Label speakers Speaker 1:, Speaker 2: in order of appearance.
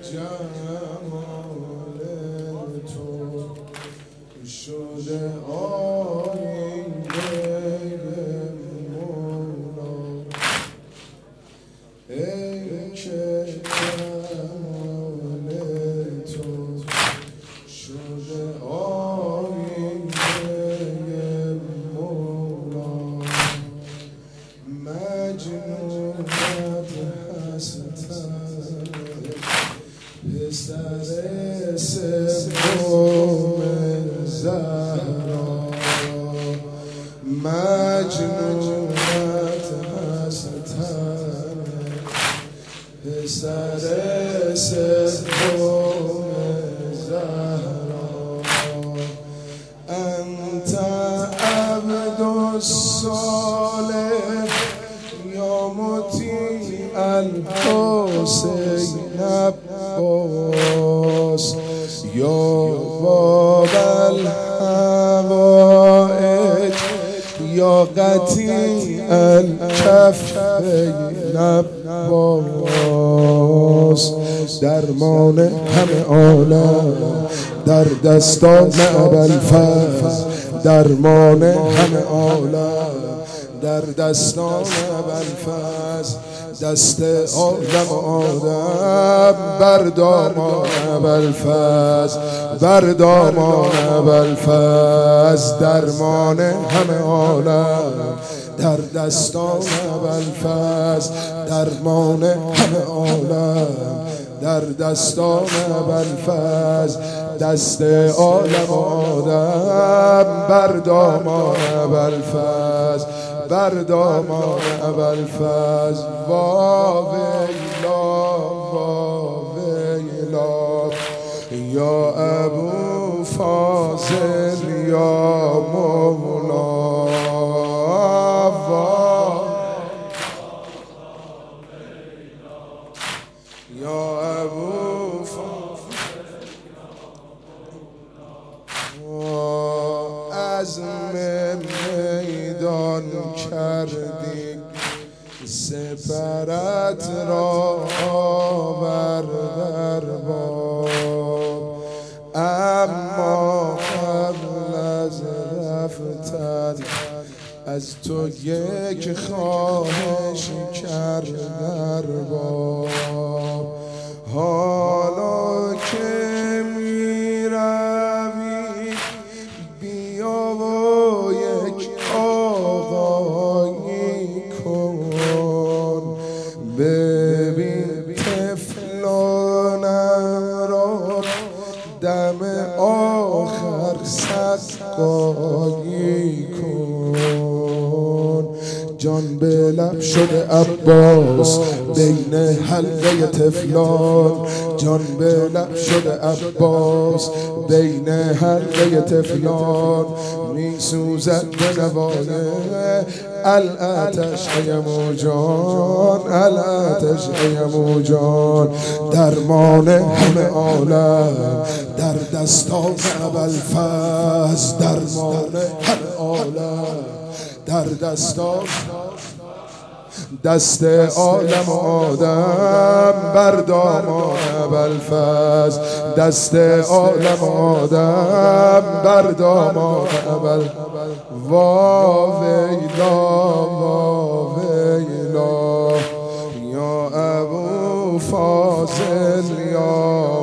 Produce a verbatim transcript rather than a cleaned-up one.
Speaker 1: جمال تو شده آینه مولا، ای که جمال تو شده آینه مولا، مجنونت هستم پسر سوم زهرا، مجنونت هستم پسر سوم زهرا، انت عبد الصالح یا مطیع الحسین عباس، یا باب الحوائج یا قطیع الکفین عباس، درمان همه عالم در دستان ابوالفضل، درمان همه عالم در دستان ابوالفضل، دست عالم آدم بر دامان ابوالفضل، بر دامان ابوالفضل، درمان همه عالم در دستان ابوالفضل، درمان همه عالم در دستان ابوالفضل، دست عالم آدم بر دامان ابوالفضل، بر دامان ابوالفضل. وا ویلا وا ویلا یا ابو فاضل یا مولا، یا ابو فاضل عزم میدان کردی سپرت را آور در باب، اما قبل از رفتن از تو یک خواهش کرد در باب، حالا که می روی بیا و یک آقایی کن، ببین طفلانم را دم آخر سقایی کن، جان به لب شده عباس بین حلقه طفلان، جان به لب شده عباس بین حلقه طفلان، می سوزد به نوای الاتش ای موجان، الاتش ای موجان، درمان همه عالم در دستان ابوالفضل، درمان همه عالم در دستان دست عالم آدم بر دامان ابوالفضل، دست عالم آدم بر دامان ابوالفضل. وا ویلا وا ویلا یا ابو فاضل یا